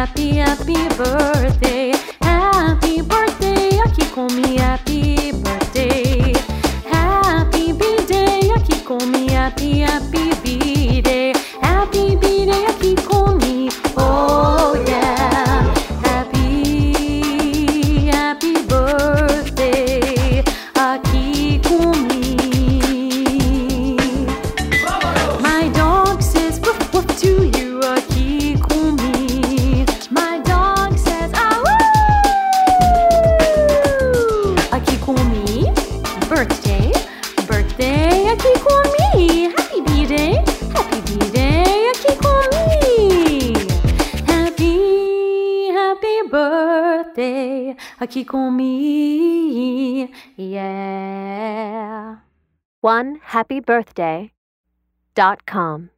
happy, happy birthday. Happy birthday, aqui come happy birthday. Happy B-day, aqui come happy, happy B-day. Happy B-day, aqui come, oh yeah. Happy, happy birthday, aqui come. My dog says woof woof to you, aqui come. My dog says ah woo, aqui come. Birthday, birthday, aqui come. Happy B-day, happy B-day, aqui come. Happy, happy birthday, aqui come. Yeah. OneHappyBirthday.com